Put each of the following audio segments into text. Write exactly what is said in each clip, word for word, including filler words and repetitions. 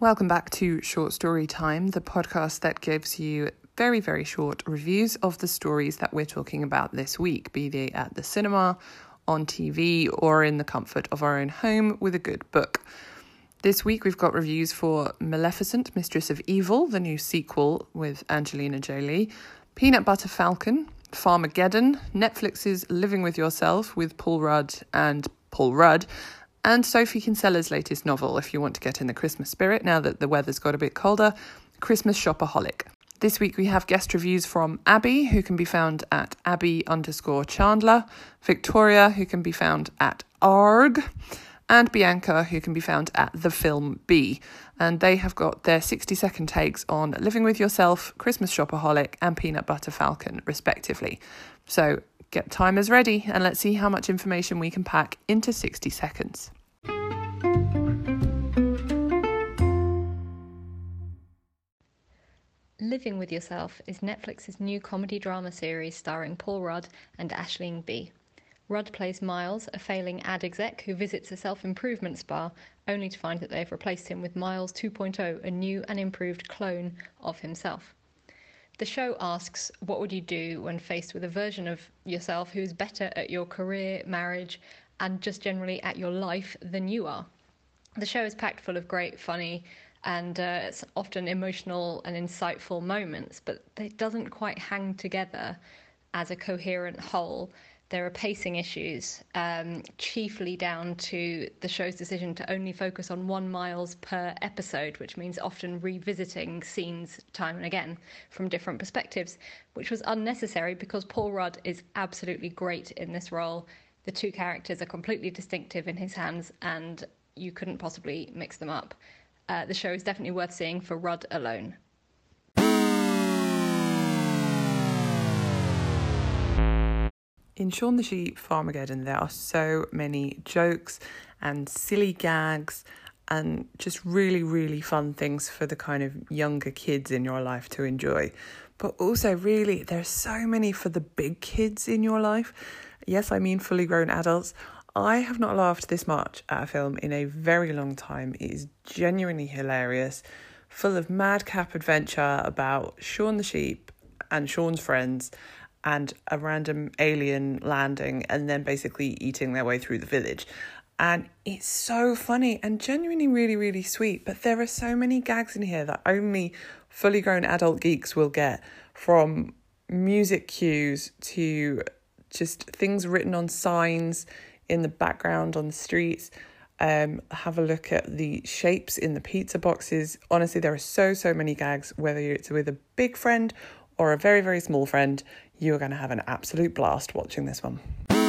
Welcome back to Short Story Time, the podcast that gives you very, very short reviews of the stories that we're talking about this week, be they at the cinema, on T V, or in the comfort of our own home with a good book. This week we've got reviews for Maleficent, Mistress of Evil, the new sequel with Angelina Jolie, Peanut Butter Falcon, Farmageddon, Netflix's Living With Yourself with Paul Rudd and Paul Rudd, and Sophie Kinsella's latest novel, if you want to get in the Christmas spirit now that the weather's got a bit colder, Christmas Shopaholic. This week we have guest reviews from Abby, who can be found at Abby underscore Chandler, Victoria, who can be found at Arg, and Bianca, who can be found at The Film Bee. And they have got their sixty second takes on Living With Yourself, Christmas Shopaholic, and Peanut Butter Falcon, respectively. So get timers ready and let's see how much information we can pack into sixty seconds. Living With Yourself is Netflix's new comedy drama series starring Paul Rudd and Aisling Bea. Rudd plays Miles, a failing ad exec who visits a self-improvement spa, only to find that they've replaced him with Miles two point oh, a new and improved clone of himself. The show asks, what would you do when faced with a version of yourself who is better at your career, marriage, and just generally at your life than you are? The show is packed full of great, funny, and uh, it's often emotional and insightful moments, but it doesn't quite hang together as a coherent whole. There are pacing issues, um, chiefly down to the show's decision to only focus on one Miles per episode, which means often revisiting scenes time and again from different perspectives, which was unnecessary because Paul Rudd is absolutely great in this role. The two characters are completely distinctive in his hands, and you couldn't possibly mix them up. Uh, the show is definitely worth seeing for Rudd alone. In Shaun the Sheep Farmageddon, there are so many jokes and silly gags and just really, really fun things for the kind of younger kids in your life to enjoy. But also, really, there's so many for the big kids in your life. Yes, I mean fully grown adults. I have not laughed this much at a film in a very long time. It is genuinely hilarious, full of madcap adventure about Shaun the Sheep and Shaun's friends and a random alien landing and then basically eating their way through the village. And it's so funny and genuinely really, really sweet. But there are so many gags in here that only fully grown adult geeks will get, from music cues to just things written on signs in the background on the streets. Um, have a look at the shapes in the pizza boxes. Honestly, there are so, so many gags, whether it's with a big friend or a very, very small friend. You are going to have an absolute blast watching this one.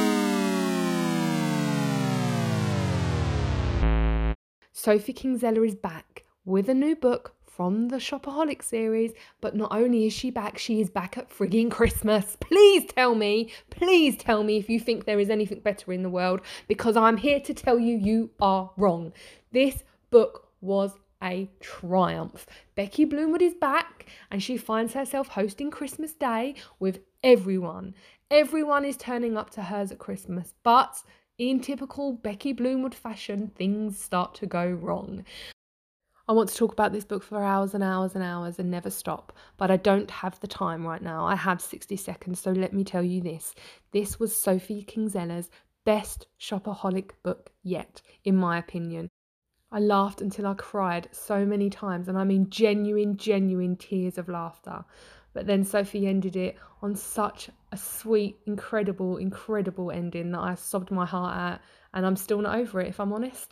Sophie Kinsella is back with a new book from the Shopaholic series, but not only is she back, she is back at frigging Christmas. Please tell me, please tell me if you think there is anything better in the world, because I'm here to tell you you are wrong. This book was a triumph. Becky Bloomwood is back and she finds herself hosting Christmas Day with everyone. Everyone is turning up to hers at Christmas, but in typical Becky Bloomwood fashion, things start to go wrong. I want to talk about this book for hours and hours and hours and never stop, but I don't have the time right now. I have sixty seconds, so let me tell you this. This was Sophie Kinsella's best shopaholic book yet, in my opinion. I laughed until I cried so many times, and I mean genuine, genuine tears of laughter. But then Sophie ended it on such a sweet, incredible, incredible ending that I sobbed my heart out, and I'm still not over it, if I'm honest.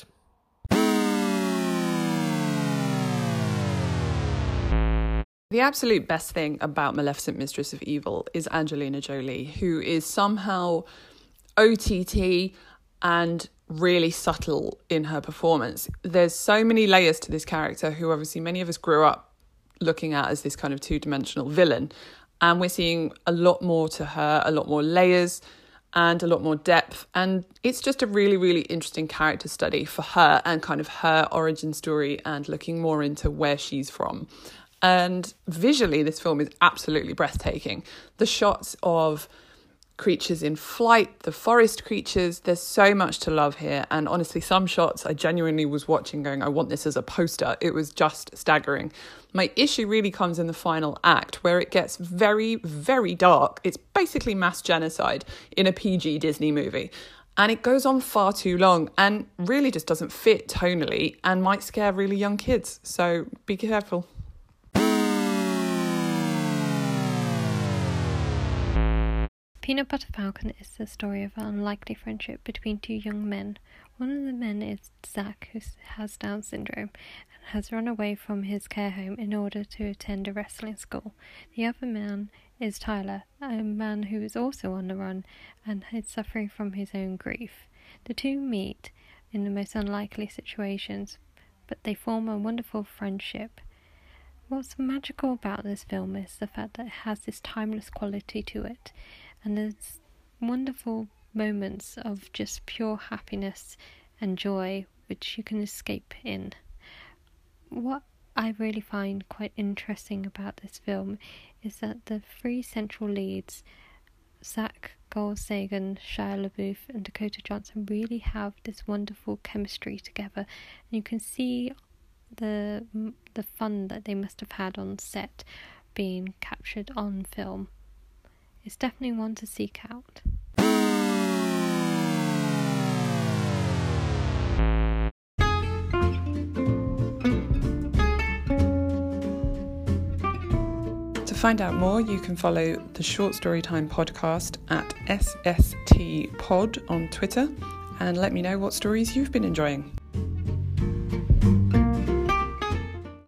The absolute best thing about Maleficent, Mistress of Evil is Angelina Jolie, who is somehow O T T and really subtle in her performance. There's so many layers to this character, who obviously many of us grew up looking at as this kind of two-dimensional villain. And we're seeing a lot more to her, a lot more layers and a lot more depth. And it's just a really, really interesting character study for her and kind of her origin story and looking more into where she's from. And visually, this film is absolutely breathtaking. The shots of creatures in flight, the forest creatures. There's so much to love here. And honestly, some shots I genuinely was watching going, I want this as a poster. It was just staggering. My issue really comes in the final act, where it gets very, very dark. It's basically mass genocide in a P G Disney movie. And it goes on far too long and really just doesn't fit tonally and might scare really young kids. So be careful. Peanut Butter Falcon is the story of an unlikely friendship between two young men. One of the men is Zach, who has Down syndrome and has run away from his care home in order to attend a wrestling school. The other man is Tyler, a man who is also on the run and is suffering from his own grief. The two meet in the most unlikely situations, but they form a wonderful friendship. What's magical about this film is the fact that it has this timeless quality to it. And there's wonderful moments of just pure happiness and joy which you can escape in. What I really find quite interesting about this film is that the three central leads, Zach Goldsagan, Shia LaBeouf and Dakota Johnson, really have this wonderful chemistry together. And you can see the the fun that they must have had on set being captured on film. It's definitely one to seek out. To find out more, you can follow the Short Storytime podcast at S S T Pod on Twitter and let me know what stories you've been enjoying.